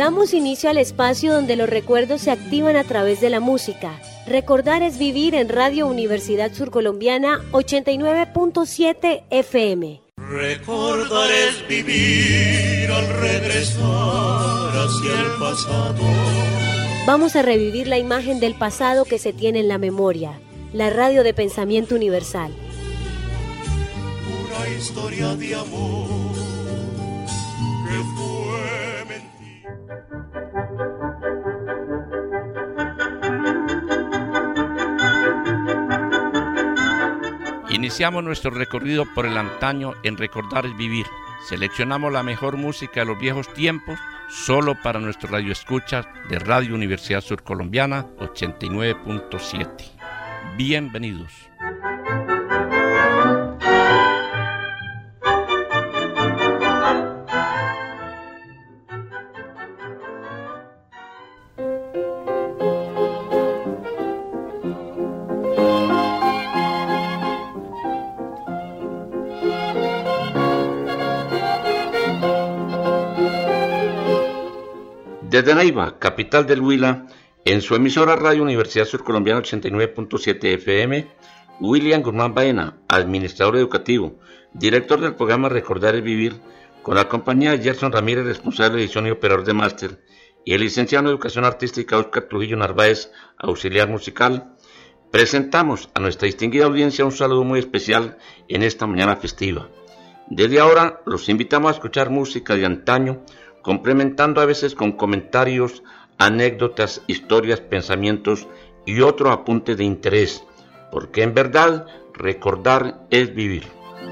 Damos inicio al espacio donde los recuerdos se activan a través de la música. Recordar es vivir en Radio Universidad Surcolombiana 89.7 FM. Recordar es vivir al regresar hacia el pasado. Vamos a revivir la imagen del pasado que se tiene en la memoria. La radio de pensamiento universal. Una historia de amor que fue mentira. Iniciamos nuestro recorrido por el antaño en Recordar es Vivir. Seleccionamos la mejor música de los viejos tiempos solo para nuestros radioescuchas de Radio Universidad Surcolombiana 89.7. Bienvenidos. Desde Neiva, capital del Huila, en su emisora Radio Universidad Surcolombiana 89.7 FM, William Guzmán Baena, administrador educativo, director del programa Recordar es Vivir, con la compañía de Gerson Ramírez, responsable de edición y operador de máster, y el licenciado en Educación Artística Óscar Trujillo Narváez, auxiliar musical, presentamos a nuestra distinguida audiencia un saludo muy especial en esta mañana festiva. Desde ahora los invitamos a escuchar música de antaño, complementando a veces con comentarios, anécdotas, historias, pensamientos y otro apunte de interés, porque en verdad recordar es vivir.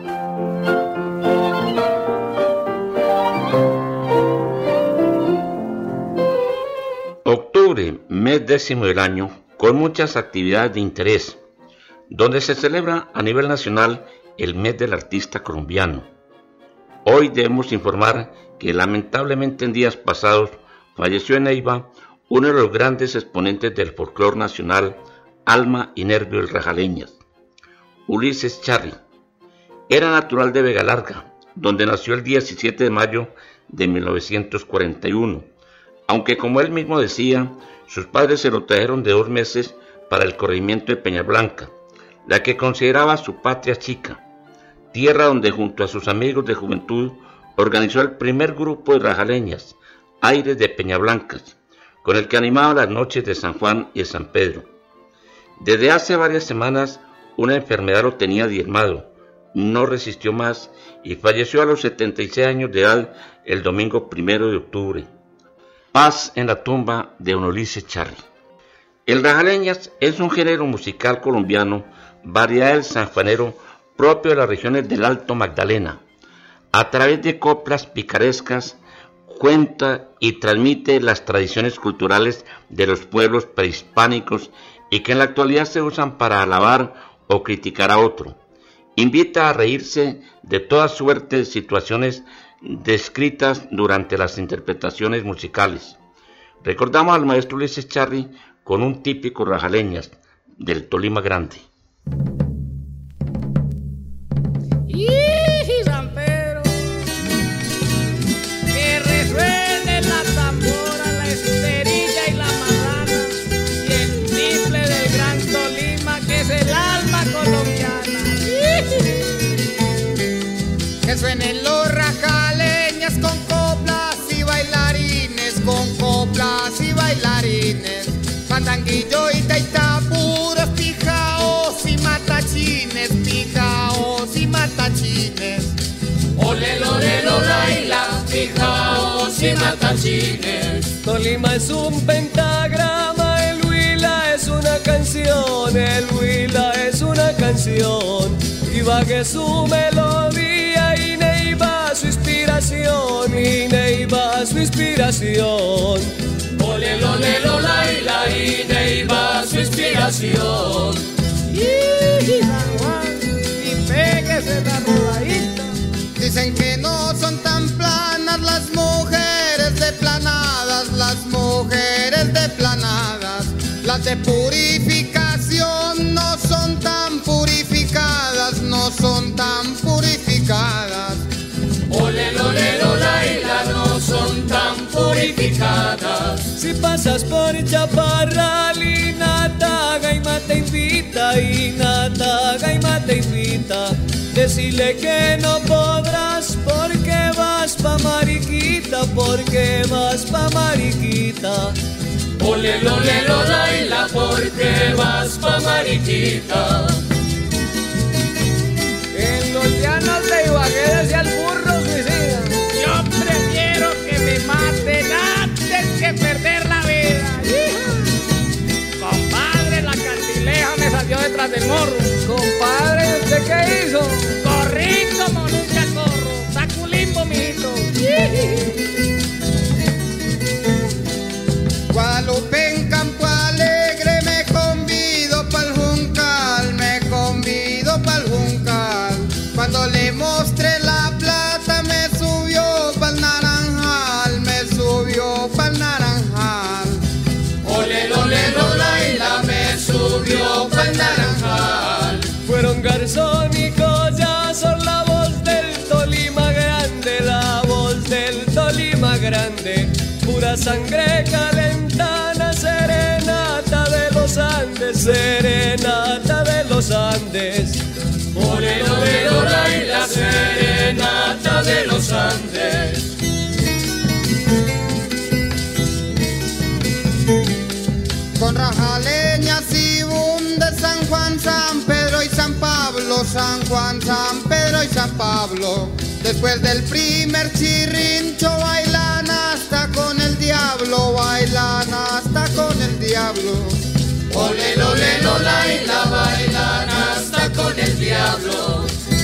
Octubre, mes 10º del año, con muchas actividades de interés, donde se celebra a nivel nacional el mes del artista colombiano. Hoy debemos informar que lamentablemente en días pasados falleció en Neiva uno de los grandes exponentes del folclore nacional, alma y nervio del Rajaleñas, Ulises Charri. Era natural de Vega Larga, donde nació el 17 de mayo de 1941, aunque como él mismo decía, sus padres se lo trajeron de 2 meses para el corregimiento de Peñablanca, la que consideraba su patria chica, tierra donde junto a sus amigos de juventud organizó el primer grupo de rajaleñas, Aires de Peñablancas, con el que animaba las noches de San Juan y de San Pedro. Desde hace varias semanas una enfermedad lo tenía diezmado, no resistió más y falleció a los 76 años de edad el domingo 1 de octubre. Paz en la tumba de don Ulises Charri. El rajaleñas es un género musical colombiano, variedad del sanjuanero propio de las regiones del Alto Magdalena. A través de coplas picarescas, cuenta y transmite las tradiciones culturales de los pueblos prehispánicos y que en la actualidad se usan para alabar o criticar a otro. Invita a reírse de toda suerte de situaciones descritas durante las interpretaciones musicales. Recordamos al maestro Ulises Charri con un típico rajaleñas del Tolima Grande. Que suenen los rajaleñas con coplas y bailarines, con coplas y bailarines, fandanguillo y taita, puros pijaos y matachines, pijaos y matachines. Ole, lore, laila, pijaos y matachines. Tolima es un pentagrama, el Huila es una canción, el Huila es una canción. Ibagué su melodía y Neiva su inspiración, y Neiva su inspiración. Ole, lole, laila, y Neiva su inspiración. Y San Juan, y péguese la rodadita. Dicen que no son tan planas las mujeres deplanadas, las mujeres deplanadas. Las de purificación no son tan purificadas, no son tan purificadas. Ole, lole, laila, no son tan purificadas. verificadas. Si pasas por Chaparral y Nata, Gaima te invita, y Nata, Gaima te invita. Decirle que no podrás porque vas pa' Mariquita, porque vas pa' Mariquita. Ole, lole, lola, y la porque vas pa' Mariquita. En los llanos de Ibagué decía el burro suicida: yo prefiero que me maten antes que perder la vida. Compadre, la cantileja me salió detrás del morro. Compadre, ¿usted qué hizo? Corrí como nunca corro. Saculimbo, mijito. Guadalupe en Campo Alegre me convido pa'l Juncal, me convido pa'l Juncal. Cuando le mostré la plata me subió pa'l Naranjal, me subió pa'l Naranjal. Ole, lole, lola, y la me subió pa'l Naranjal. Fueron Garzón y Collazo, la voz del Tolima grande, la voz del Tolima grande. Pura sangre calentana, serenata de los Andes, serenata de los Andes. Ole, lole, lola, y la serenata de los Andes. Con rajaleñas y bundes, San Juan, San Pedro y San Pablo, San Juan, San Pedro y San Pablo. Después del primer chirrincho bailan hasta con el diablo, bailan hasta con el diablo. Ole, lole, lola, y la bailan hasta con el diablo.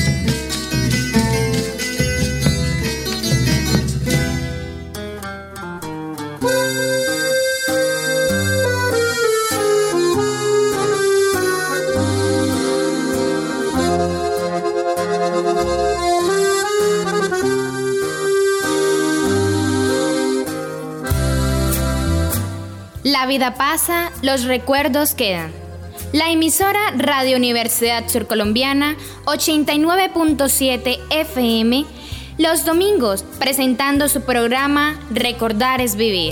La vida pasa, los recuerdos quedan. La emisora Radio Universidad Surcolombiana 89.7 FM, los domingos presentando su programa Recordar es Vivir.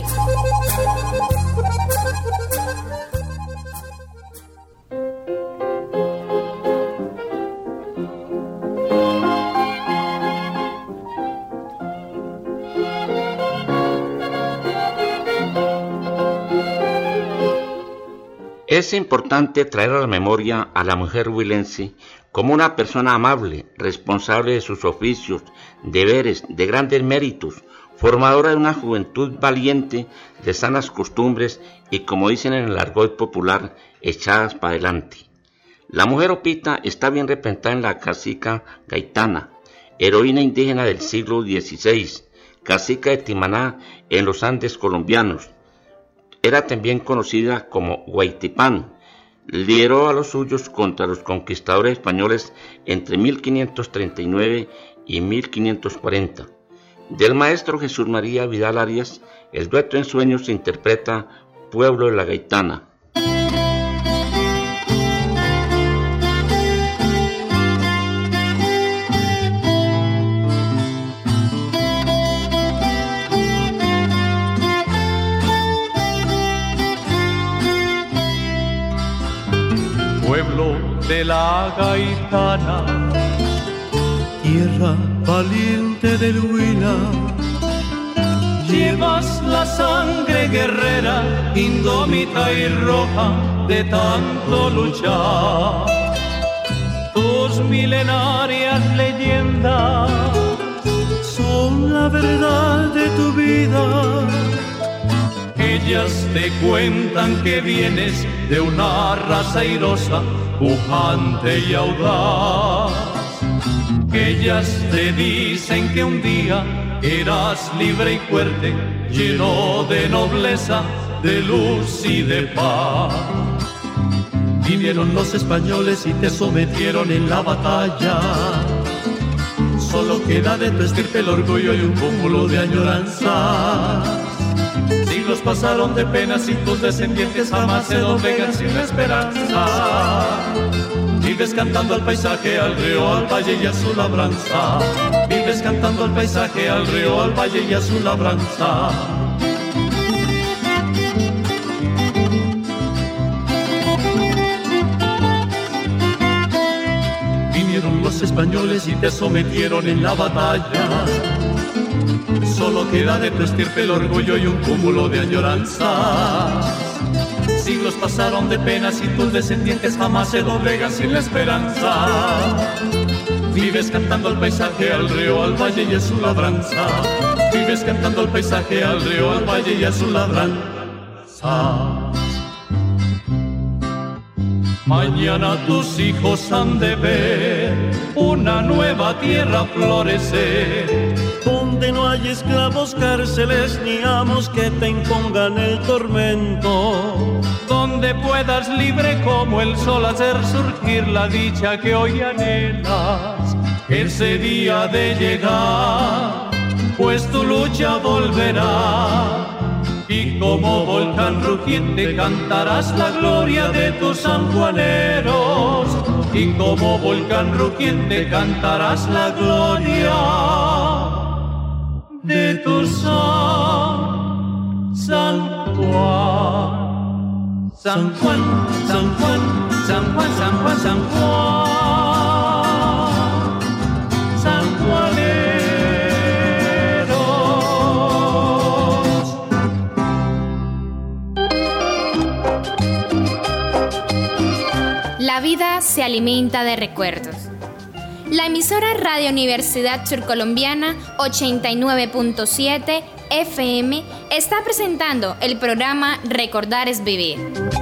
Es importante traer a la memoria a la mujer huilense como una persona amable, responsable de sus oficios, deberes, de grandes méritos, formadora de una juventud valiente, de sanas costumbres y, como dicen en el argot popular, echadas para adelante. La mujer opita está bien representada en la cacica Gaitana, heroína indígena del siglo XVI, cacica de Timaná en los Andes colombianos. Era también conocida como Guaytipán. Lideró a los suyos contra los conquistadores españoles entre 1539 y 1540. Del maestro Jesús María Vidal Arias, el dueto en sueños interpreta Pueblo de la Gaitana. Pueblo de la Gaitana, tierra valiente del Huila, llevas la sangre guerrera, indómita y roja de tanto luchar. Tus milenarias leyendas son la verdad de tu vida. Ellas te cuentan que vienes de una raza airosa, pujante y audaz. Ellas te dicen que un día eras libre y fuerte, lleno de nobleza, de luz y de paz. Vinieron los españoles y te sometieron en la batalla. Solo queda de tu estirpe el orgullo y un cúmulo de añoranza. Siglos pasaron de penas y tus descendientes jamás se doblegan sin esperanza. Vives cantando al paisaje, al río, al valle y a su labranza. Vives cantando al paisaje, al río, al valle y a su labranza. vinieron los españoles y te sometieron en la batalla. Solo queda de tu estirpe el orgullo y un cúmulo de añoranzas. Siglos pasaron de penas y tus descendientes jamás se doblegan sin la esperanza. Vives cantando al paisaje, al río, al valle y a su labranza. Vives cantando al paisaje, al río, al valle y a su labranza. Mañana tus hijos han de ver una nueva tierra florecer, donde no hay esclavos, cárceles ni amos que te impongan el tormento, donde puedas libre como el sol hacer surgir la dicha que hoy anhelas. Ese día de llegar, pues tu lucha volverá, y como volcán rugiente cantarás la gloria de tus sanjuaneros, y como volcán rugiente cantarás la gloria de tu San Juan. San Juan, San Juan, San Juan, San Juan, San Juan, San Juanero. La vida se alimenta de recuerdos. La emisora Radio Universidad Surcolombiana 89.7 FM está presentando el programa Recordar es Vivir.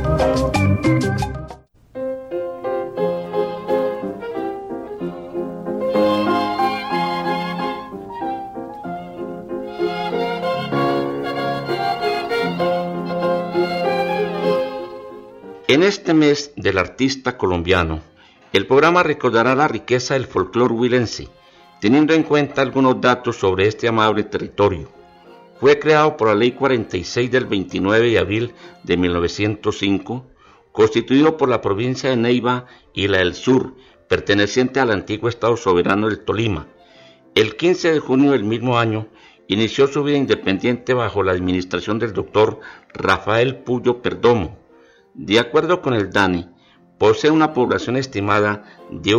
En este mes del artista colombiano, el programa recordará la riqueza del folclore huilense, teniendo en cuenta algunos datos sobre este amable territorio. Fue creado por la Ley 46 del 29 de abril de 1905, constituido por la provincia de Neiva y la del Sur, perteneciente al antiguo Estado soberano del Tolima. El 15 de junio del mismo año, inició su vida independiente bajo la administración del doctor Rafael Puyo Perdomo. De acuerdo con el DANE, posee una población estimada de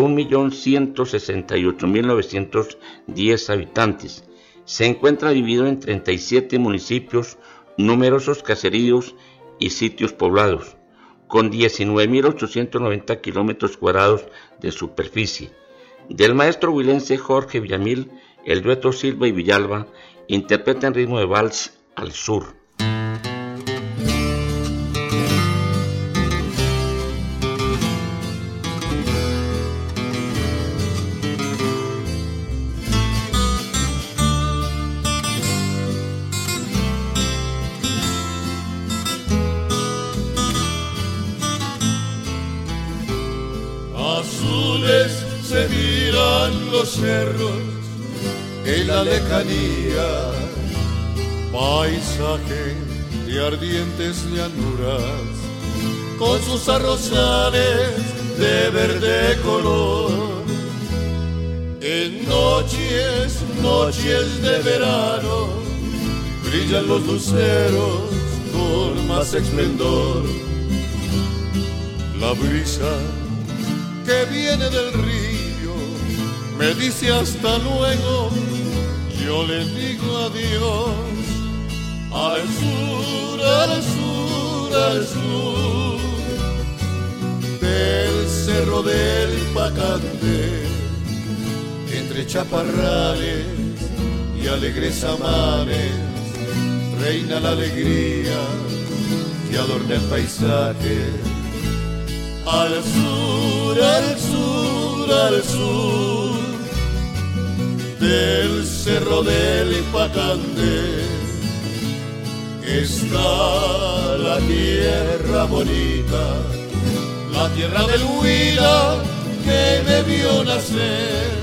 1.168.910 habitantes. Se encuentra dividido en 37 municipios, numerosos caseríos y sitios poblados, con 19.890 kilómetros cuadrados de superficie. Del maestro huilense Jorge Villamil, el dueto Silva y Villalba interpreta en ritmo de vals Al Sur. Se miran los cerros en la lejanía, paisaje de ardientes llanuras, con sus arrozales de verde color. En noches, noches de verano, brillan los luceros con más esplendor. La brisa que viene del río me dice hasta luego, yo le digo adiós. Al sur, al sur, al sur del cerro del Pacante, entre chaparrales y alegres amanes, reina la alegría que adorna el paisaje. Al sur, al sur, al sur del cerro del Pacante está la tierra bonita, la tierra del Huila que me vio nacer.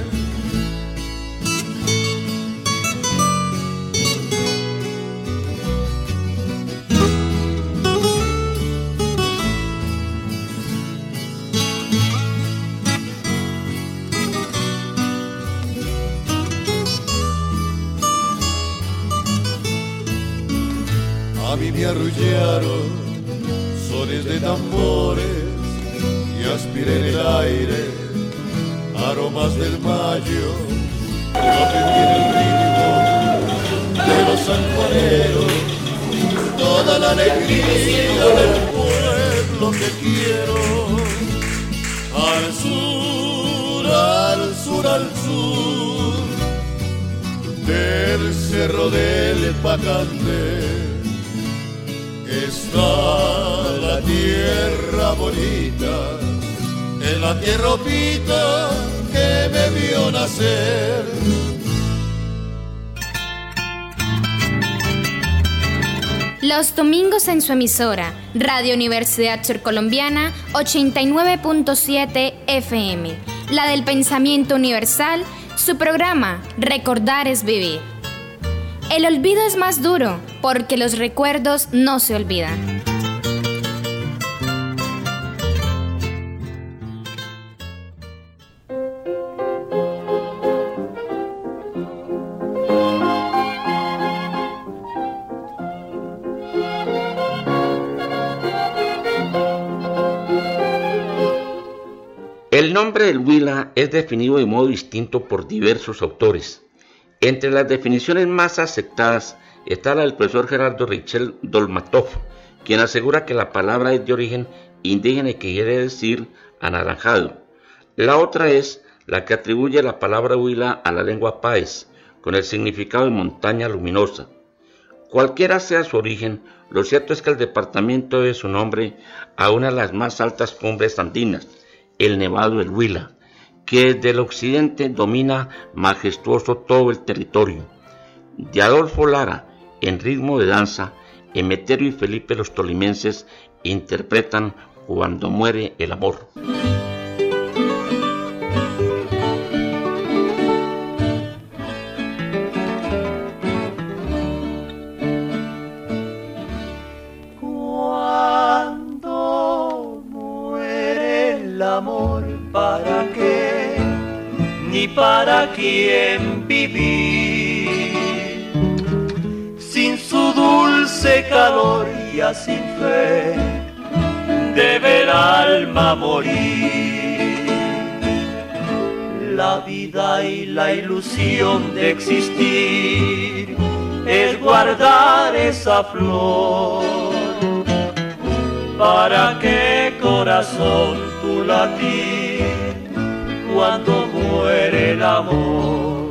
A mí me arrullaron sones de tambores y aspiré en el aire aromas del mayo, lo que tiene el ritmo de los sanjuaneros, toda la alegría del pueblo que quiero. Al sur, al sur, al sur del cerro del Pacante está la tierra bonita, en la tierropita que me vio nacer. Los domingos en su emisora, Radio Universidad Surcolombiana 89.7 FM, la del pensamiento universal, su programa Recordar es Vivir. El olvido es más duro porque los recuerdos no se olvidan. El nombre del Huila es definido de modo distinto por diversos autores. Entre las definiciones más aceptadas está la del profesor Gerardo Richel Dolmatov, quien asegura que la palabra es de origen indígena y que quiere decir anaranjado. La otra es la que atribuye la palabra Huila a la lengua paez, con el significado de montaña luminosa. Cualquiera sea su origen, lo cierto es que el departamento debe su nombre a una de las más altas cumbres andinas, el Nevado del Huila, que desde el occidente domina majestuoso todo el territorio. De Adolfo Lara, en ritmo de danza, Emeterio y Felipe los tolimenses interpretan Cuando muere el amor. ¿Para qué? Ni para quién vivir, sin su dulce calor ya sin fe de ver alma morir. La vida y la ilusión de existir es guardar esa flor. ¿Para qué, corazón, tu latir cuando muere el amor?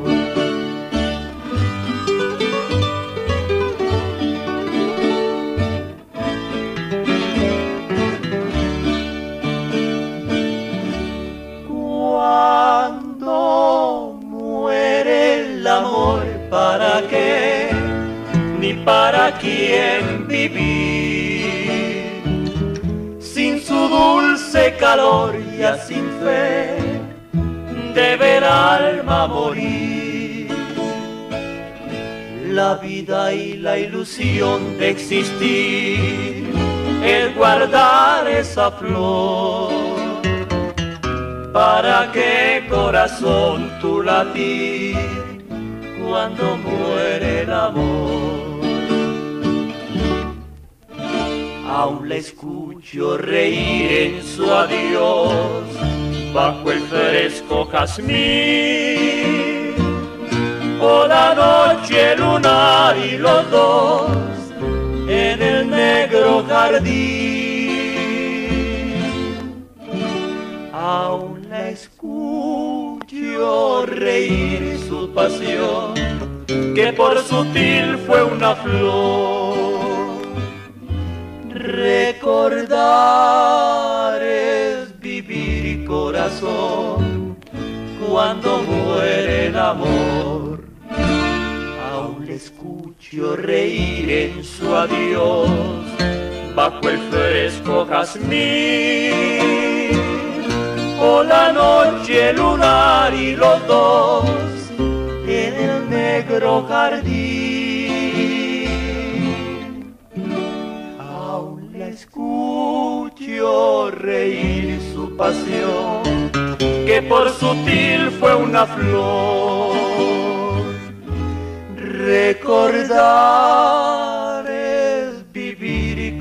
Cuando muere el amor, ¿para qué? Ni para quién vivir, sin su dulce calor ya sin fe de ver alma morir. La vida y la ilusión de existir es guardar esa flor. ¿Para qué, corazón, tu latir cuando muere el amor? Aún la escucho reír en su adiós bajo el fresco jazmín, o la noche lunar y los dos en el negro jardín. Aún la escucho reír su pasión, que por sutil fue una flor. Recordar es vivir, corazón, cuando muere el amor. Aún le escucho reír en su adiós bajo el fresco jazmín, o la noche lunar y los dos en el negro jardín. Escucho reír su pasión, que por sutil fue una flor. Recordar es vivir,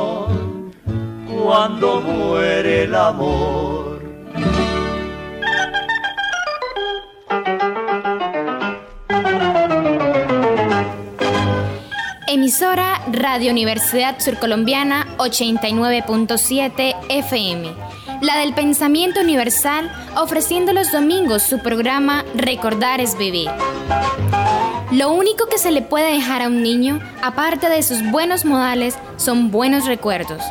corazón, cuando muere el amor. Emisora Radio Universidad Surcolombiana 89.7 FM. La del pensamiento universal, ofreciendo los domingos su programa Recordar es Vivir. Lo único que se le puede dejar a un niño, aparte de sus buenos modales, son buenos recuerdos.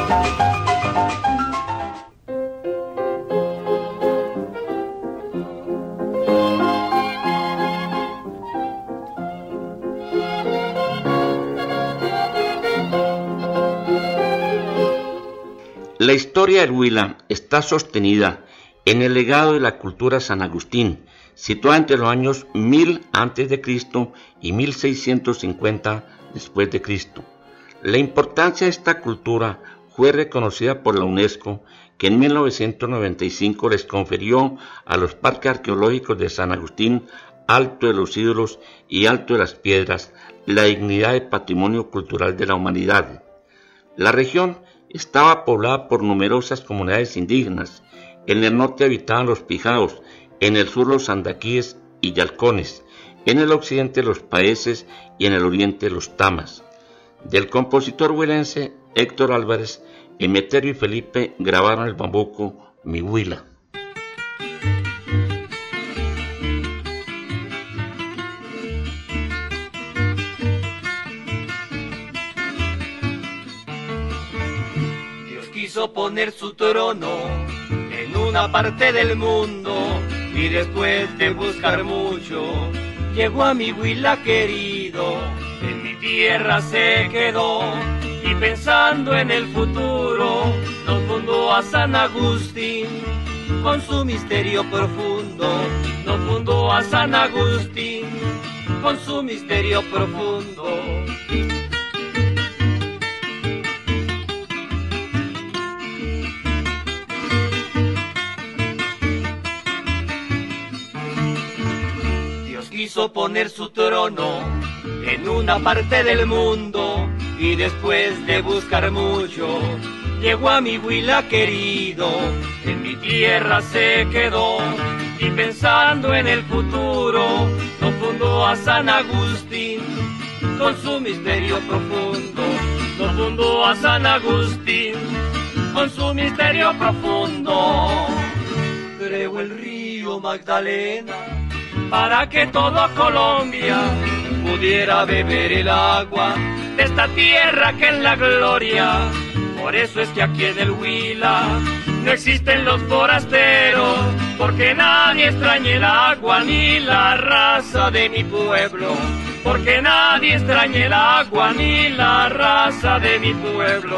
La historia del Huila está sostenida en el legado de la cultura San Agustín, situada entre los años 1000 a.C. y 1650 después de Cristo. La importancia de esta cultura fue reconocida por la UNESCO, que en 1995 les confirió a los parques arqueológicos de San Agustín, Alto de los Ídolos y Alto de las Piedras la dignidad de patrimonio cultural de la humanidad. La región estaba poblada por numerosas comunidades indígenas. En el norte habitaban los pijaos, en el sur los andaquíes y yalcones, en el occidente los paeses y en el oriente los tamas. Del compositor huilense Héctor Álvarez, Emeterio y Felipe grabaron el bambuco Mi Huila. Quiso poner su trono en una parte del mundo y después de buscar mucho llegó a mi Huila querido, en mi tierra se quedó y pensando en el futuro nos fundó a San Agustín con su misterio profundo, nos fundó a San Agustín con su misterio profundo. Quiso poner su trono en una parte del mundo y después de buscar mucho llegó a mi Huila querido, en mi tierra se quedó y pensando en el futuro nos fundó a San Agustín con su misterio profundo, nos fundó a San Agustín con su misterio profundo. Creó el río Magdalena para que toda Colombia pudiera beber el agua de esta tierra que es la gloria. Por eso es que aquí en el Huila no existen los forasteros, porque nadie extraña el agua ni la raza de mi pueblo, porque nadie extraña el agua ni la raza de mi pueblo.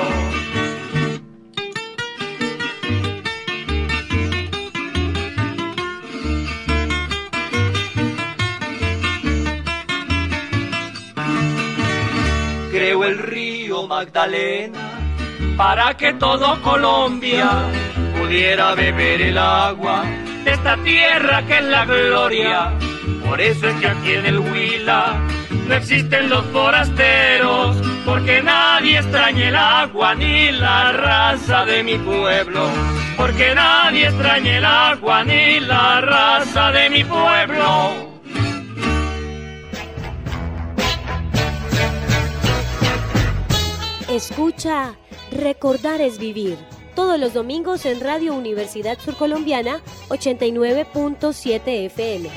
Creó el río Magdalena para que todo Colombia pudiera beber el agua de esta tierra que es la gloria. Por eso es que aquí en el Huila no existen los forasteros, porque nadie extraña el agua ni la raza de mi pueblo, porque nadie extraña el agua ni la raza de mi pueblo. Escucha Recordar es Vivir, todos los domingos en Radio Universidad Surcolombiana 89.7 FM.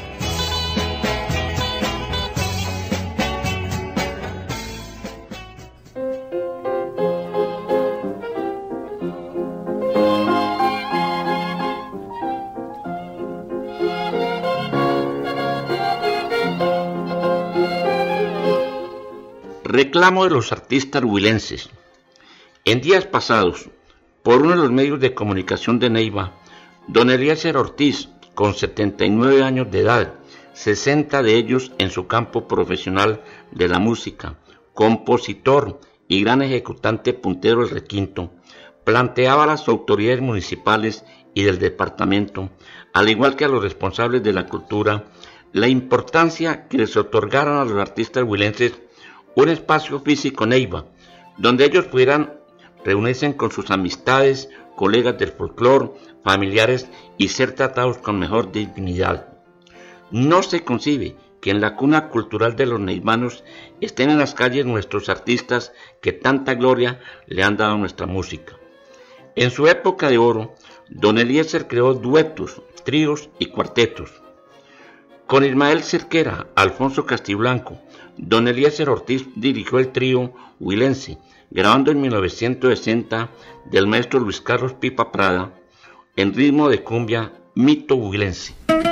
Reclamo de los artistas huilenses. En días pasados, por uno de los medios de comunicación de Neiva, don Eliezer Ortiz, con 79 años de edad, 60 de ellos en su campo profesional de la música, compositor y gran ejecutante puntero del requinto, planteaba a las autoridades municipales y del departamento, al igual que a los responsables de la cultura, la importancia que les otorgaran a los artistas huilenses un espacio físico en Neiva, donde ellos pudieran reunirse con sus amistades, colegas del folclore, familiares y ser tratados con mejor dignidad. No se concibe que en la cuna cultural de los neivanos estén en las calles nuestros artistas que tanta gloria le han dado a nuestra música. En su época de oro, don Eliezer creó duetos, tríos y cuartetos. Con Ismael Cerquera, Alfonso Castiblanco, don Eliezer Ortiz dirigió el trío Huilense, grabando en 1960 del maestro Luis Carlos Pipa Prada, en ritmo de cumbia Mito Huilense.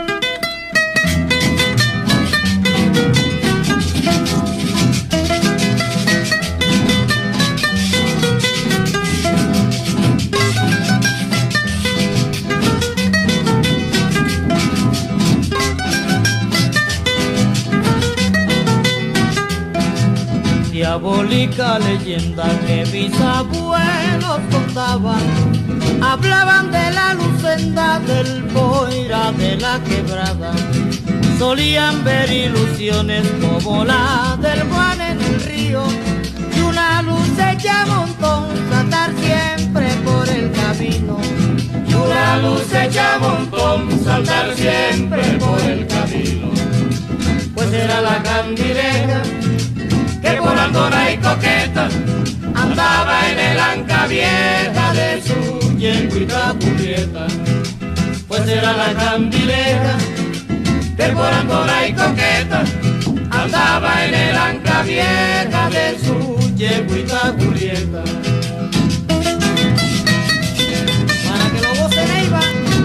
Diabólica leyenda que mis abuelos contaban, hablaban de la lucenda del Boira de la Quebrada. Solían ver ilusiones como la del Juan en el río, y una luz hecha montón saltar siempre por el camino. Y una luz hecha montón saltar siempre por el camino. Pues era la candileja que por andona y coqueta andaba en el anca vieja de su yeguita Julieta. Pues era la candileja que por andona y coqueta andaba en el anca vieja de su yeguita Julieta. Para que lo goce Neiva.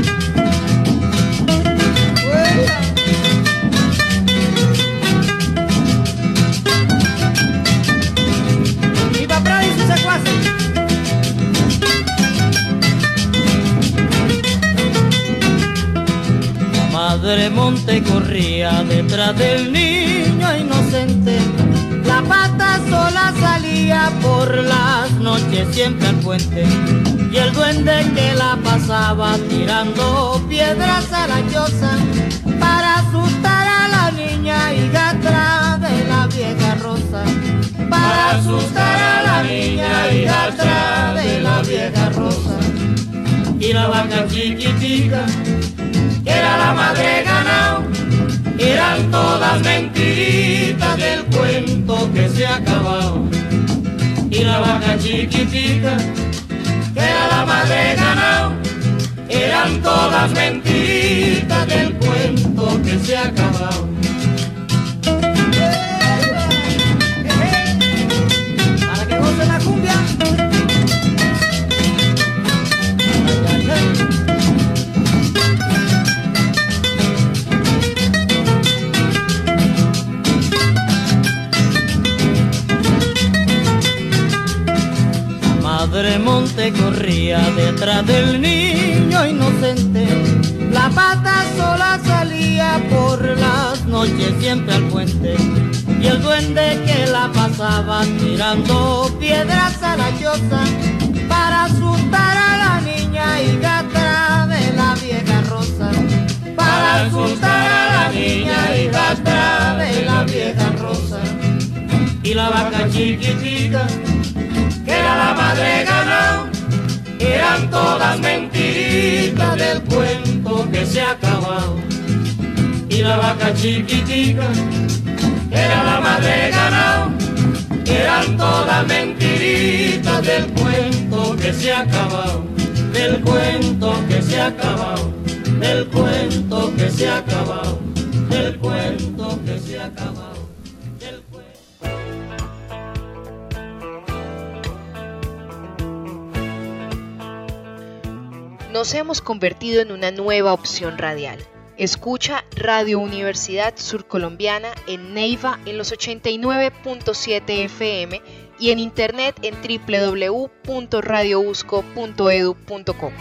Madre Monte corría detrás del niño inocente, la pata sola salía por las noches siempre al puente, y el duende que la pasaba tirando piedras a la choza para asustar a la niña hijastra de la vieja rosa, para asustar a la niña hijastra de la vieja rosa. Y la vaca chiquitica, que era la madre ganao, eran todas mentiritas del cuento que se ha acabado. Y la vaca chiquitica, que era la madre ganao, eran todas mentiritas del cuento que se ha acabado. Para que goce la cumbia. Madre Monte corría detrás del niño inocente, la pata sola salía por las noches siempre al puente, y el duende que la pasaba tirando piedras a la choza para asustar a la niña hijastra de la vieja rosa, para asustar a la niña hijastra de la vieja rosa. Y la vaca chiquitica, que era la madre ganao, eran todas mentiritas del cuento que se ha acabado. Y la vaca chiquitica, que era la madre ganao, eran todas mentiritas del cuento que se ha acabado, del cuento que se ha acabado, del cuento que se ha acabado, del cuento que se ha acabado. Nos hemos convertido en una nueva opción radial. Escucha Radio Universidad Surcolombiana en Neiva en los 89.7 FM y en internet en www.radiousco.edu.co.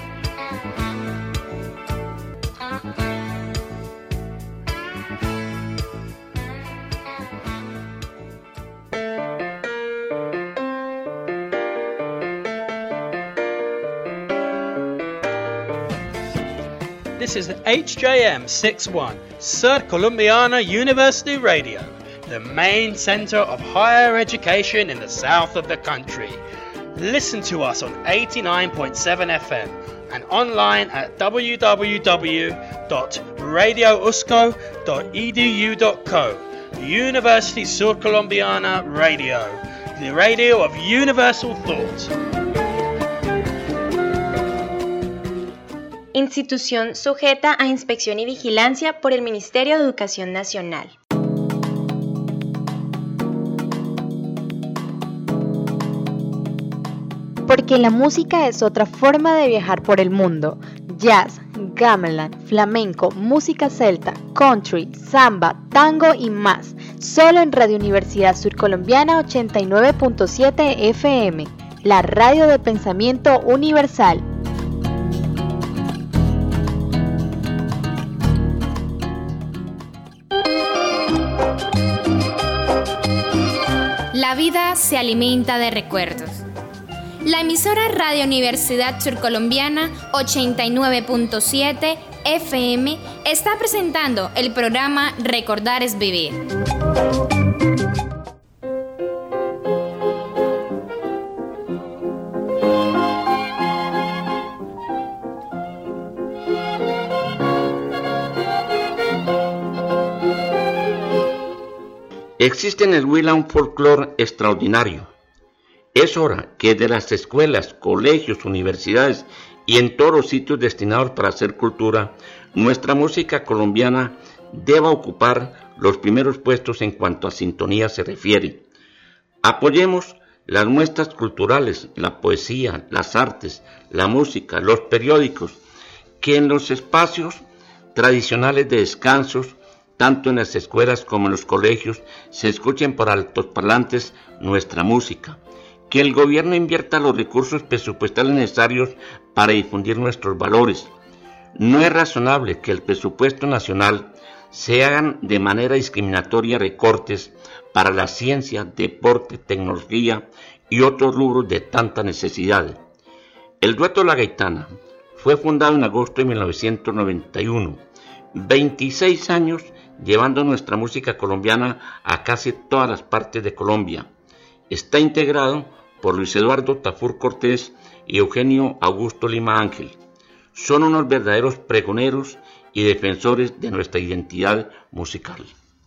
This is HJM 61, Sur Columbiana University Radio, the main center of higher education in the south of the country. Listen to us on 89.7 FM and online at www.radiousco.edu.co. radiousco.edu.co. University Surcolombiana Radio, the radio of universal thought. Institución sujeta a inspección y vigilancia por el Ministerio de Educación Nacional. Porque la música es otra forma de viajar por el mundo. Jazz, gamelan, flamenco, música celta, country, samba, tango y más. Solo en Radio Universidad Surcolombiana 89.7 FM, la radio de pensamiento universal. La vida se alimenta de recuerdos. La emisora Radio Universidad Surcolombiana 89.7 FM está presentando el programa Recordar es Vivir. Existe en el Huila un folclore extraordinario. Es hora que de las escuelas, colegios, universidades y en todos los sitios destinados para hacer cultura, nuestra música colombiana deba ocupar los primeros puestos en cuanto a sintonía se refiere. Apoyemos las muestras culturales, la poesía, las artes, la música, los periódicos, que en los espacios tradicionales de descansos, tanto en las escuelas como en los colegios, se escuchen por altoparlantes nuestra música. Que el gobierno invierta los recursos presupuestales necesarios para difundir nuestros valores. No es razonable que el presupuesto nacional se hagan de manera discriminatoria recortes para la ciencia, deporte, tecnología y otros rubros de tanta necesidad. El dueto La Gaitana fue fundado en agosto de 1991, 26 años llevando nuestra música colombiana a casi todas las partes de Colombia. Está integrado por Luis Eduardo Tafur Cortés y Eugenio Augusto Lima Ángel. Son unos verdaderos pregoneros y defensores de nuestra identidad musical.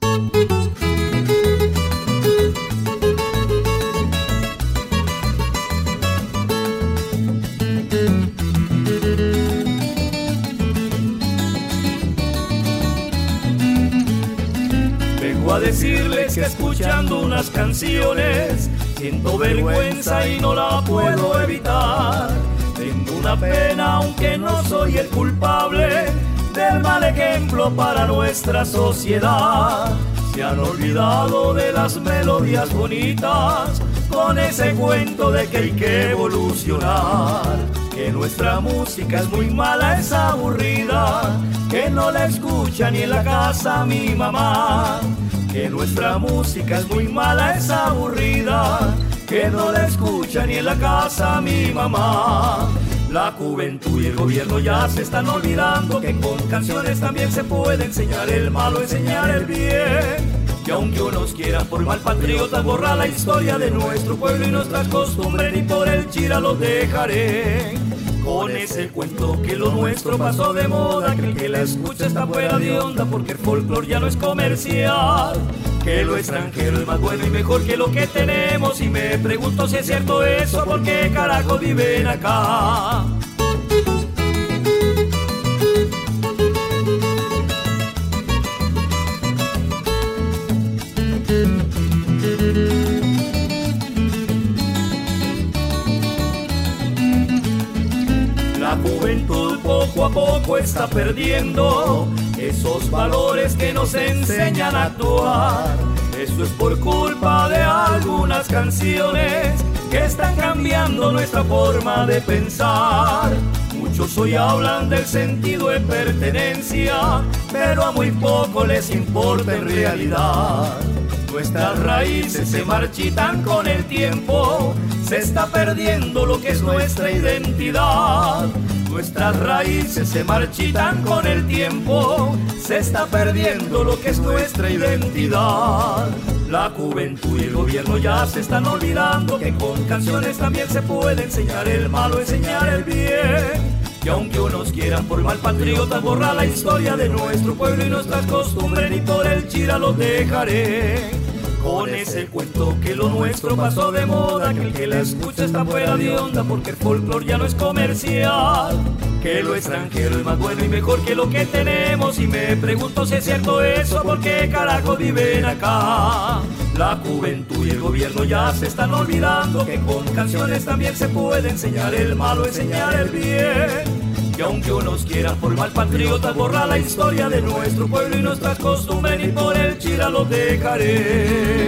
Vengo a decirles que escuchando unas canciones siento vergüenza y no la puedo evitar. Tengo una pena aunque no soy el culpable del mal ejemplo para nuestra sociedad. Se han olvidado de las melodías bonitas con ese cuento de que hay que evolucionar. Que nuestra música es muy mala, es aburrida, que no la escucha ni en la casa mi mamá. Que nuestra música es muy mala, es aburrida, que no la escucha ni en la casa mi mamá. La juventud y el gobierno ya se están olvidando que con canciones también se puede enseñar el malo, enseñar el bien. Que aunque unos quieran por mal patriotas borrar la historia de nuestro pueblo y nuestras costumbres, ni por el chira los dejaré. Con ese cuento que lo nuestro pasó de moda, que el que la escucha está fuera de onda porque el folclore ya no es comercial. Que lo extranjero es más bueno y mejor que lo que tenemos, y me pregunto si es cierto eso, ¿por qué carajo viven acá? La juventud poco a poco está perdiendo esos valores que nos enseñan a actuar. Eso es por culpa de algunas canciones que están cambiando nuestra forma de pensar. Muchos hoy hablan del sentido de pertenencia, pero a muy poco les importa en realidad. Nuestras raíces se marchitan con el tiempo, se está perdiendo lo que es nuestra identidad. Nuestras raíces se marchitan con el tiempo, se está perdiendo lo que es nuestra identidad. La juventud y el gobierno ya se están olvidando que con canciones también se puede enseñar el malo, enseñar el bien. que aunque unos quieran por mal patriotas borrar la historia de nuestro pueblo y nuestras costumbres, ni por el chira los dejaré. Con ese cuento que lo nuestro pasó de moda, que el que la escucha está fuera de onda, porque el folclor ya no es comercial, que lo extranjero es más bueno y mejor que lo que tenemos. Y me pregunto si es cierto eso, porque carajo viven acá. La juventud y el gobierno ya se están olvidando que con canciones también se puede enseñar el malo, enseñar el bien. Que aunque unos quieran por mal patriotas borrar la historia de nuestro pueblo y nuestras costumbres, ni por el chira los dejaré.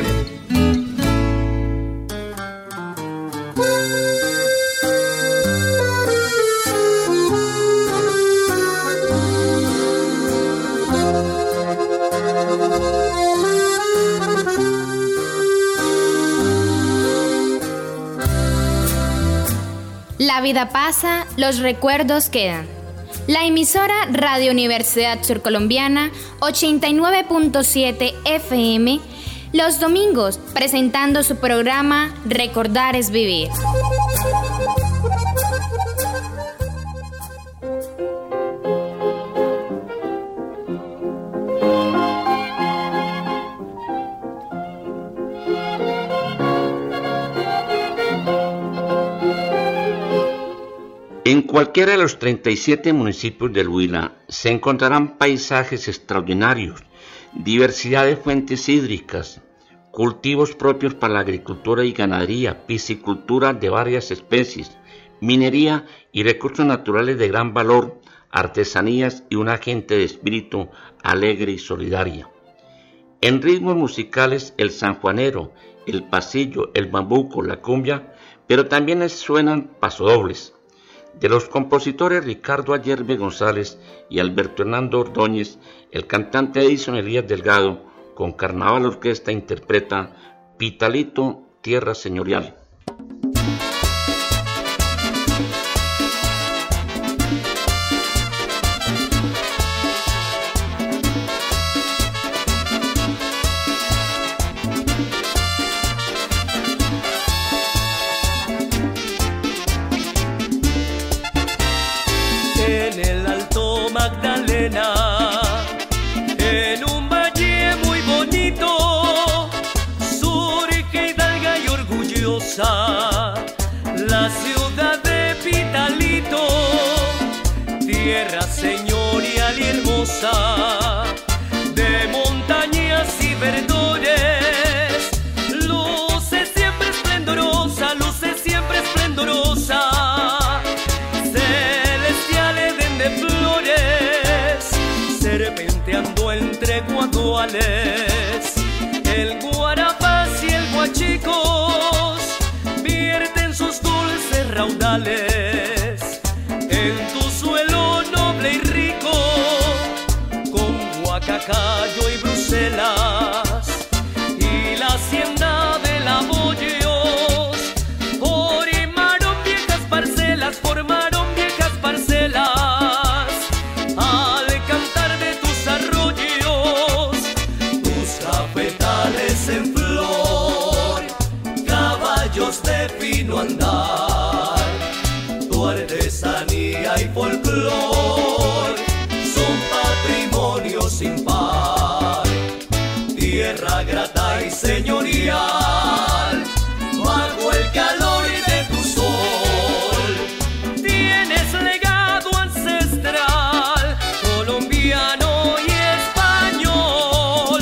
La vida pasa, los recuerdos quedan. La emisora Radio Universidad Surcolombiana 89.7 FM, los domingos presentando su programa Recordar es Vivir. En cualquiera de los 37 municipios del Huila se encontrarán paisajes extraordinarios, diversidad de fuentes hídricas, cultivos propios para la agricultura y ganadería, piscicultura de varias especies, minería y recursos naturales de gran valor, artesanías y una gente de espíritu alegre y solidaria. En ritmos musicales, el sanjuanero, el pasillo, el bambuco, la cumbia, pero también suenan pasodobles. De los compositores Ricardo Ayerbe González y Alberto Hernando Ordóñez, el cantante Edison Elías Delgado, con Carnaval Orquesta, interpreta Pitalito, Tierra Señorial. En un valle muy bonito surge hidalga y orgullosa la ciudad de Pitalito, tierra señorial y hermosa, de montañas y verdores, luce siempre esplendorosa, celestiales de flores, serpenteando entre guaduales, el guarapás y el guachicos vierten sus dulces raudales en tu suelo noble y rico, con guacacayo y Bruselas y la hacienda de la Bollos, formaron viejas parcelas, al cantar de tus arroyos, tus cafetales en flor, caballos de fino andar, tu artesanía y folclor son patrimonio sin par, tierra grata y señorial, bajo el calor de tu sol, tienes legado ancestral, colombiano y español.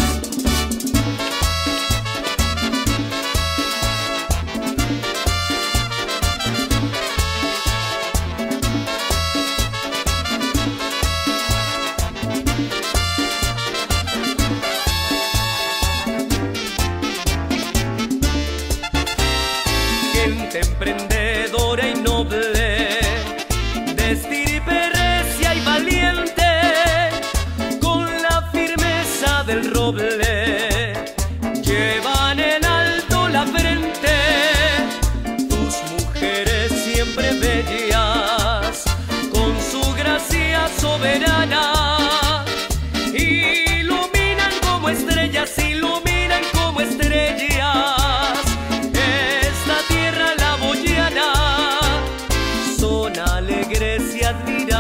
Gente emprendedora y noble, de estirpe recia y valiente, con la firmeza del roble, llevan en alto la frente, tus mujeres siempre bellas, con su gracia soberana, iluminan como estrellas, esta tierra la boyana, son alegres y admirables,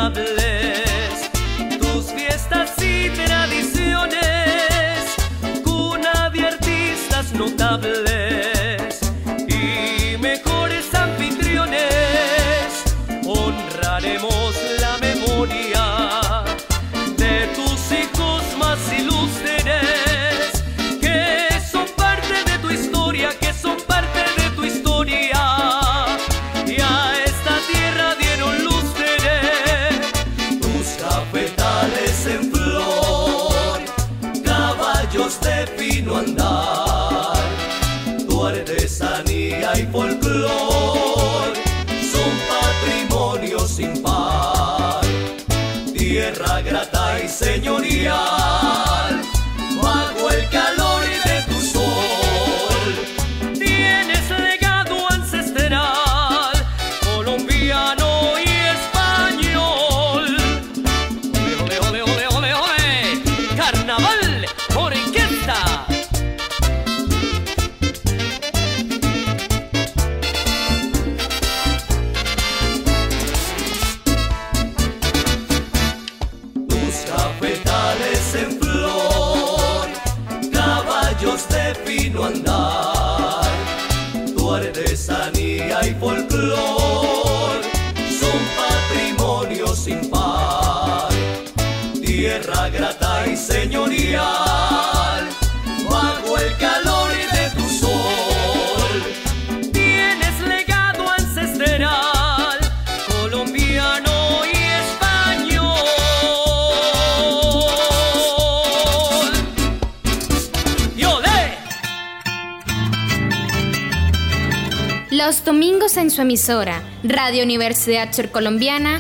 notables y mejores anfitriones. Honraremos la memoria de tus hijos más ilustres, que son parte de tu historia, que son parte de tu historia. Y a esta tierra dieron lustre tus cafetales en flor, caballos de fino andar, tu artesanía y folclor son patrimonio sin par. Tierra grata y señorial, bajo el calor de tu sol, tienes legado ancestral, colombiano y español. Ole, ole, ole, ole, ole, carnaval, orquesta. Cafetales en flor, caballos de fino andar, tu artesanía y folclor son patrimonio sin par. Tierra grata y señorial, bajo el calor de tu sol, tienes legado ancestral, colombiano y español. Los domingos en su emisora, Radio Universidad Surcolombiana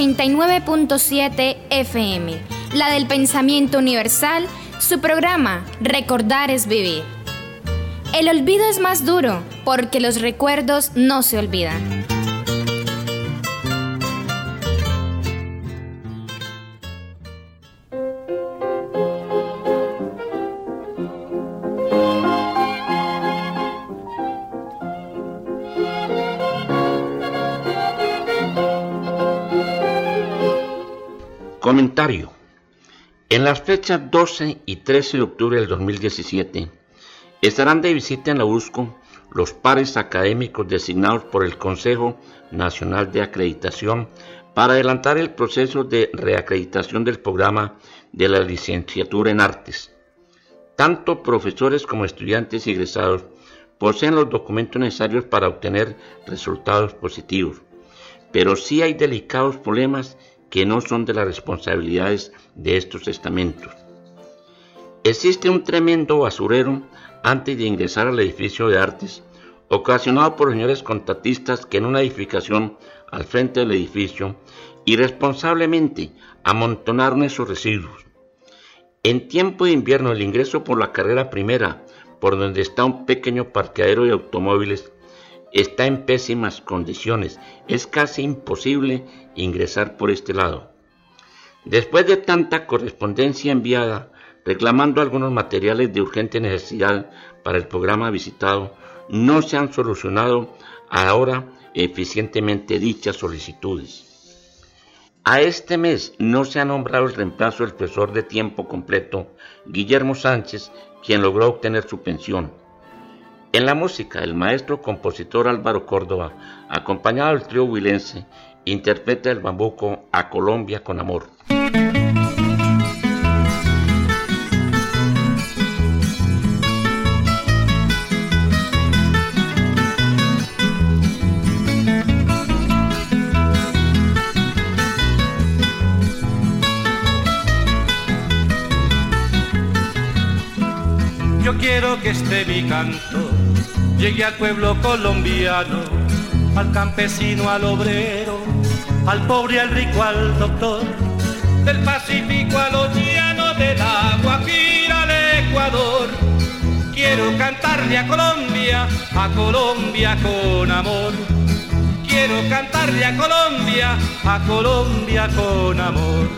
89.7 FM, la del pensamiento universal, su programa Recordar es Vivir. El olvido es más duro porque los recuerdos no se olvidan. Comentario. En las fechas 12 y 13 de octubre del 2017 estarán de visita en la USCO los pares académicos designados por el Consejo Nacional de Acreditación para adelantar el proceso de reacreditación del programa de la licenciatura en artes. Tanto profesores como estudiantes egresados poseen los documentos necesarios para obtener resultados positivos, pero sí hay delicados problemas que no son de las responsabilidades de estos estamentos. Existe un tremendo basurero antes de ingresar al edificio de artes, ocasionado por señores contratistas que en una edificación al frente del edificio irresponsablemente amontonaron esos residuos. En tiempo de invierno, el ingreso por la carrera primera, por donde está un pequeño parqueadero de automóviles, está en pésimas condiciones. Es casi imposible ingresar por este lado. Después de tanta correspondencia enviada reclamando algunos materiales de urgente necesidad para el programa visitado, no se han solucionado ahora eficientemente dichas solicitudes. A este mes no se ha nombrado el reemplazo del profesor de tiempo completo Guillermo Sánchez, quien logró obtener su pensión. En la música, el maestro compositor Álvaro Córdoba, acompañado del trío huilense, interpreta el bambuco A Colombia con Amor. Yo quiero que mi canto llegue al pueblo colombiano, al campesino, al obrero, al pobre, al rico, al doctor, del Pacífico al océano, de la Guajira al Ecuador. Quiero cantarle a Colombia con amor. Quiero cantarle a Colombia con amor.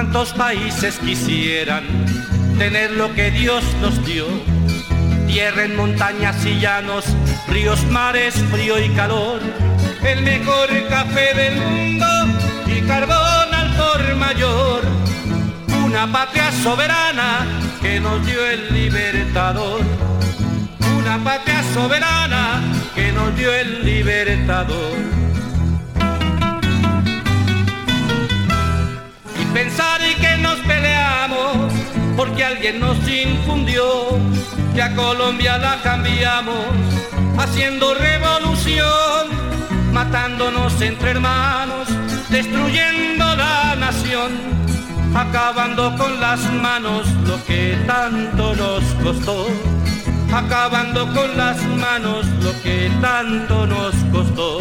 ¿Cuántos países quisieran tener lo que Dios nos dio? Tierra en montañas y llanos, ríos, mares, frío y calor. El mejor café del mundo y carbón al por mayor. Una patria soberana que nos dio el Libertador. Una patria soberana que nos dio el Libertador. Y pensar y que nos peleamos porque alguien nos infundió que a Colombia la cambiamos, haciendo revolución, matándonos entre hermanos, destruyendo la nación, acabando con las manos lo que tanto nos costó, acabando con las manos lo que tanto nos costó.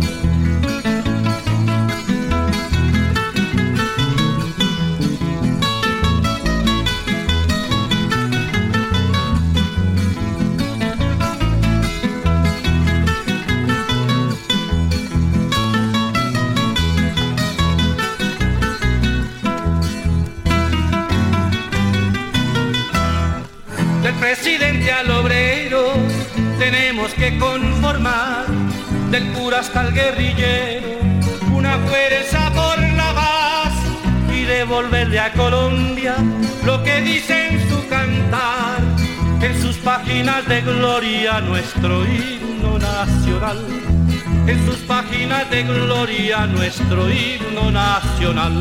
Presidente al obrero tenemos que conformar, del cura hasta el guerrillero, una fuerza por la paz y devolverle a Colombia lo que dice en su cantar, en sus páginas de gloria nuestro himno nacional, en sus páginas de gloria nuestro himno nacional.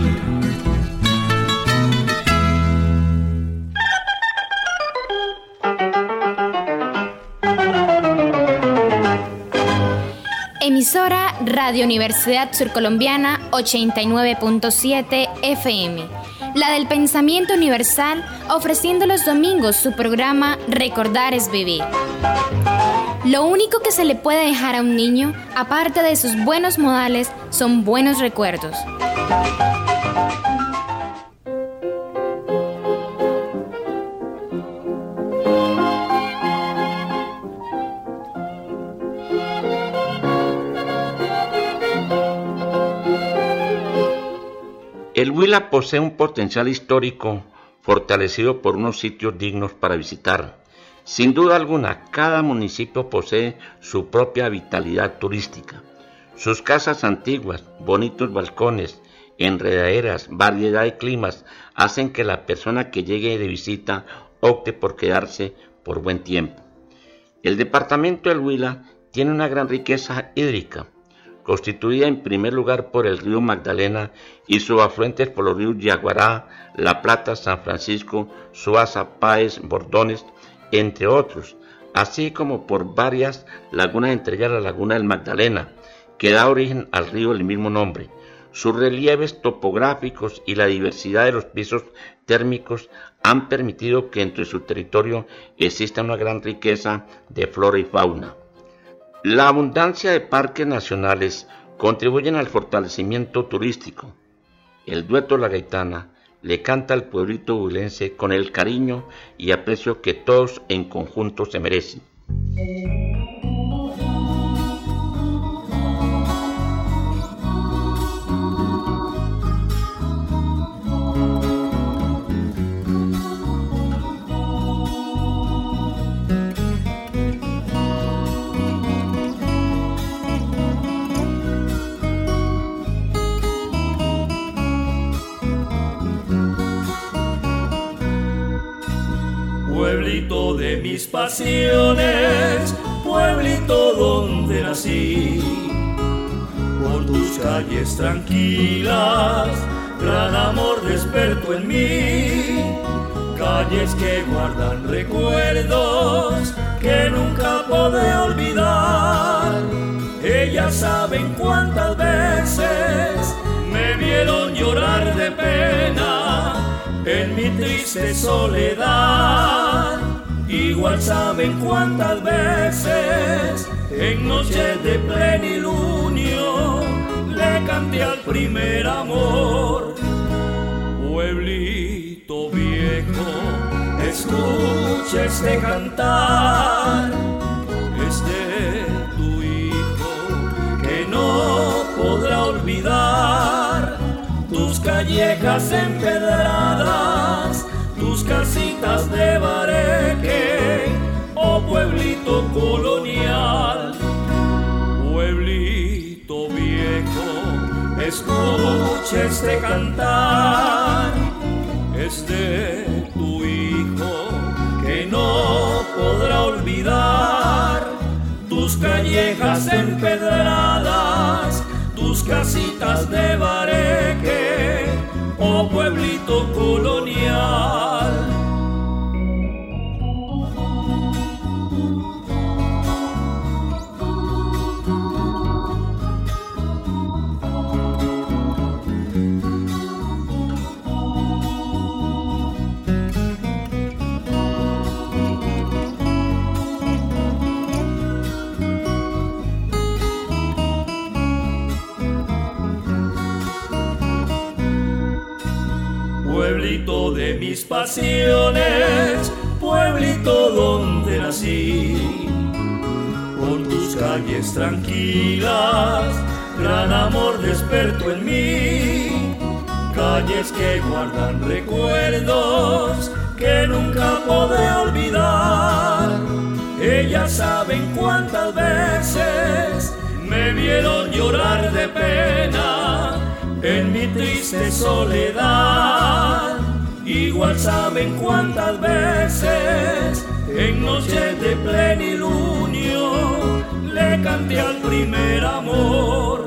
Emisora Radio Universidad Surcolombiana 89.7 FM, la del pensamiento universal, ofreciendo los domingos su programa Recordar es Vivir. Lo único que se le puede dejar a un niño, aparte de sus buenos modales, son buenos recuerdos. El Huila posee un potencial histórico fortalecido por unos sitios dignos para visitar. Sin duda alguna, cada municipio posee su propia vitalidad turística. Sus casas antiguas, bonitos balcones, enredaderas, variedad de climas hacen que la persona que llegue de visita opte por quedarse por buen tiempo. El departamento del Huila tiene una gran riqueza hídrica, constituida en primer lugar por el río Magdalena y sus afluentes por los ríos Yaguará, La Plata, San Francisco, Suaza, Páez, Bordones, entre otros, así como por varias lagunas, entre ellas la laguna del Magdalena, que da origen al río del mismo nombre. Sus relieves topográficos y la diversidad de los pisos térmicos han permitido que entre su territorio exista una gran riqueza de flora y fauna. La abundancia de parques nacionales contribuyen al fortalecimiento turístico. El dueto La Gaitana le canta al pueblito huilense con el cariño y aprecio que todos en conjunto se merecen. Pueblito de mis pasiones, pueblito donde nací, por tus calles tranquilas, gran amor despertó en mí, calles que guardan recuerdos que nunca podré olvidar. Ellas saben cuántas veces me vieron llorar de pena en mi triste soledad, igual saben cuántas veces en noches de plenilunio le canté al primer amor. Pueblito viejo, escucha este cantar, es de tu hijo que no podrá olvidar tus calles callejas empedradas, tus casitas de bareque, oh pueblito colonial, pueblito viejo, escucha este cantar, es de tu hijo que no podrá olvidar tus callejas empedradas, tus casitas de bareque, oh pueblito colonial. Pueblito de mis pasiones, pueblito donde nací, por tus calles tranquilas, gran amor despertó en mí, calles que guardan recuerdos que nunca podré olvidar. Ellas saben cuántas veces me vieron llorar de pena en mi triste soledad, igual saben cuántas veces en noches de plenilunio le canté al primer amor.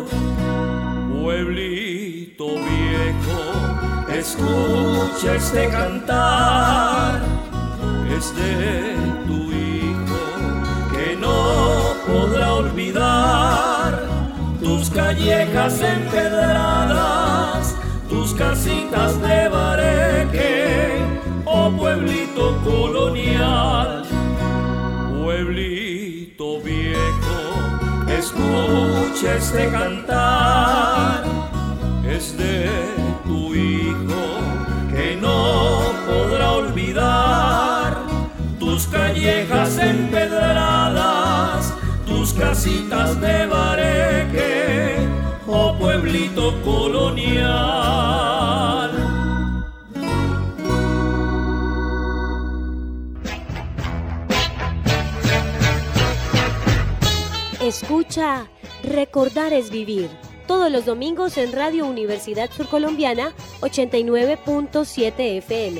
Pueblito viejo, escucha este cantar, es de tu hijo que no podrá olvidar tus callejas empedradas, tus casitas de bareque, oh pueblito colonial, pueblito viejo, escucha este cantar, es de tu hijo que no podrá olvidar tus callejas empedradas, tus casitas de bareque, oh pueblito colonial. Escucha Recordar es Vivir, todos los domingos en Radio Universidad Surcolombiana 89.7 FM.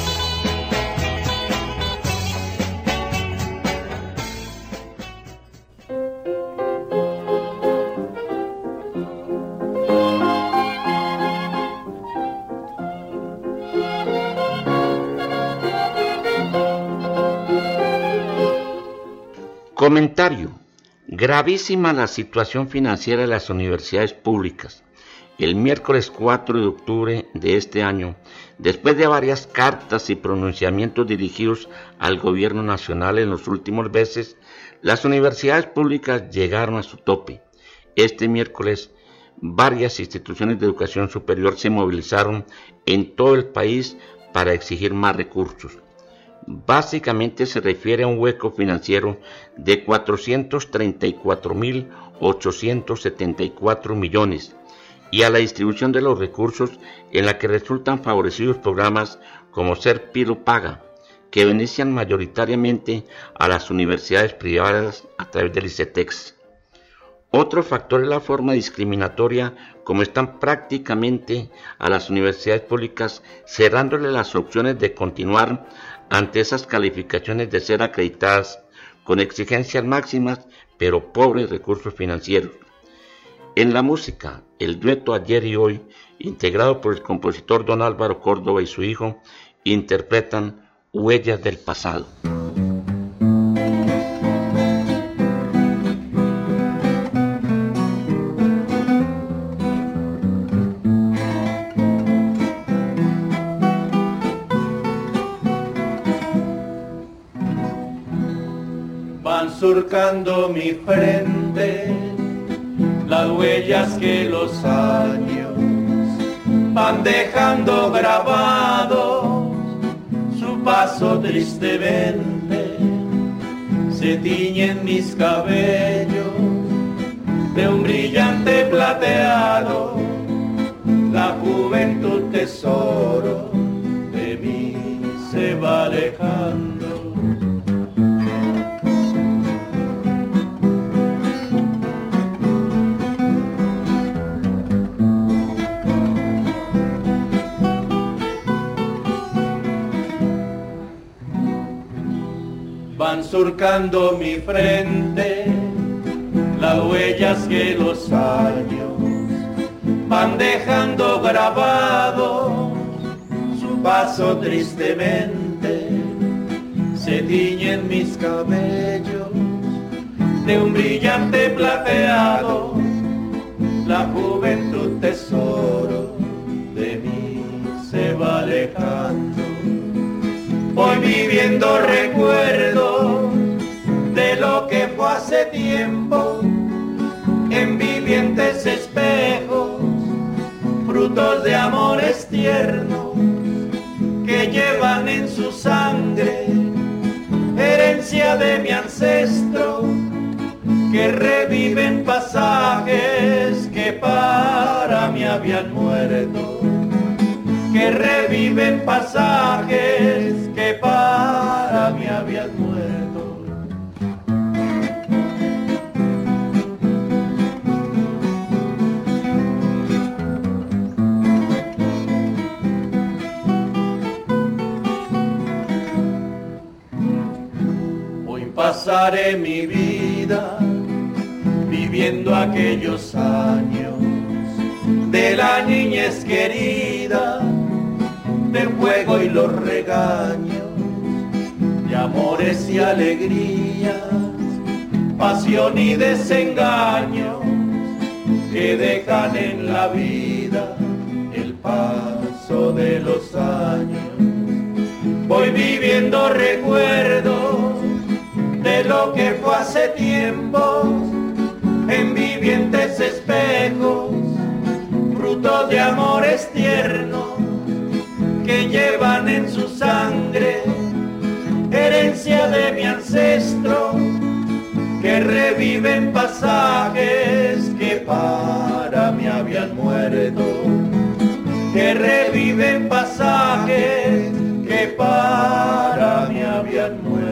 Comentario. Gravísima la situación financiera de las universidades públicas. El miércoles 4 de octubre de este año, después de varias cartas y pronunciamientos dirigidos al gobierno nacional en los últimos meses, las universidades públicas llegaron a su tope. Este miércoles, varias instituciones de educación superior se movilizaron en todo el país para exigir más recursos. Básicamente se refiere a un hueco financiero de 434.874 millones y a la distribución de los recursos en la que resultan favorecidos programas como Ser Pilo Paga, que benefician mayoritariamente a las universidades privadas a través del ICETEX. Otro factor es la forma discriminatoria como están prácticamente a las universidades públicas, cerrándole las opciones de continuar ante esas calificaciones de ser acreditadas con exigencias máximas, pero pobres recursos financieros. En la música, el dueto Ayer y Hoy, integrado por el compositor Don Álvaro Córdoba y su hijo, interpretan Huellas del Pasado. Surcando mi frente las huellas que los años van dejando grabados, su paso tristemente se tiñen mis cabellos de un brillante plateado, la juventud tesoro de mí se va alejando. Van surcando mi frente las huellas que los años van dejando grabado, su paso tristemente se tiñen mis cabellos de un brillante plateado, la juventud tesoro de mí se va alejando. Voy viviendo recuerdos de lo que fue hace tiempo, en vivientes espejos, frutos de amores tiernos que llevan en su sangre, herencia de mi ancestro, que reviven pasajes que para mí habían muerto, que reviven pasajes que para mí habían muerto. Hoy pasaré mi vida viviendo aquellos años de la niñez querida, del juego y los regaños, de amores y alegrías, pasión y desengaños que dejan en la vida el paso de los años. Voy viviendo recuerdos de lo que fue hace tiempo, en vivientes espejos, frutos de amores tiernos que llevan en su sangre, herencia de mi ancestro, que reviven pasajes que para mí habían muerto, que reviven pasajes que para mí habían muerto.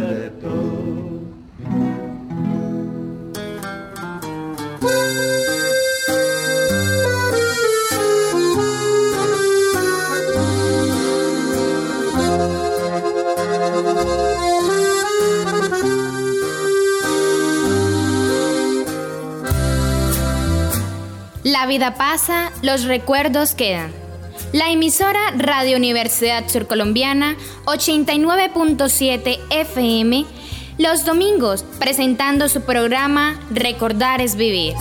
La vida pasa, los recuerdos quedan. La emisora Radio Universidad Surcolombiana 89.7 FM, los domingos presentando su programa Recordar es Vivir.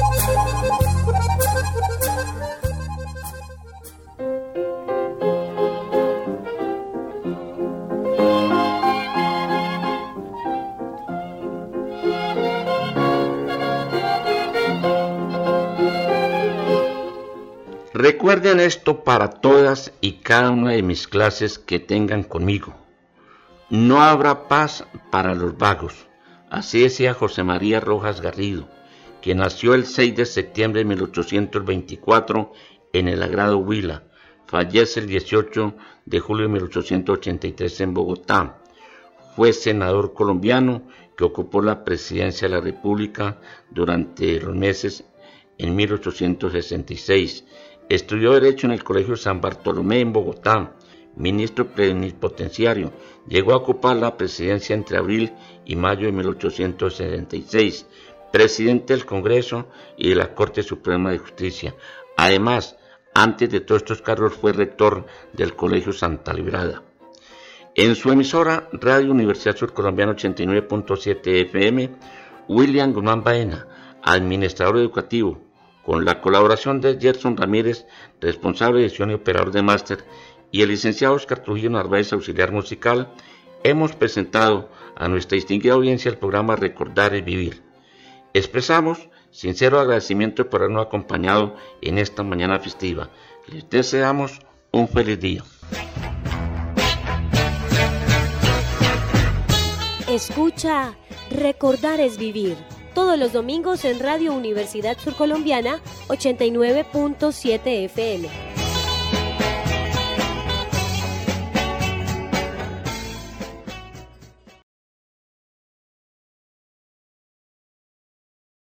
Recuerden esto para todas y cada una de mis clases que tengan conmigo. No habrá paz para los vagos. Así decía José María Rojas Garrido, que nació el 6 de septiembre de 1824 en el Agrado Huila. Fallece el 18 de julio de 1883 en Bogotá. Fue senador colombiano que ocupó la presidencia de la República durante los meses en 1866. Estudió Derecho en el Colegio San Bartolomé en Bogotá, ministro plenipotenciario. Llegó a ocupar la presidencia entre abril y mayo de 1866, presidente del Congreso y de la Corte Suprema de Justicia. Además, antes de todos estos cargos fue rector del Colegio Santa Librada. En su emisora Radio Universidad Surcolombiana 89.7 FM, William Guzmán Baena, administrador educativo, con la colaboración de Gerson Ramírez, responsable de edición y operador de máster, y el licenciado Oscar Trujillo Narváez, auxiliar musical, hemos presentado a nuestra distinguida audiencia el programa Recordar es Vivir. Expresamos sincero agradecimiento por habernos acompañado en esta mañana festiva. Les deseamos un feliz día. Escucha Recordar es Vivir, todos los domingos en Radio Universidad Surcolombiana 89.7 FM.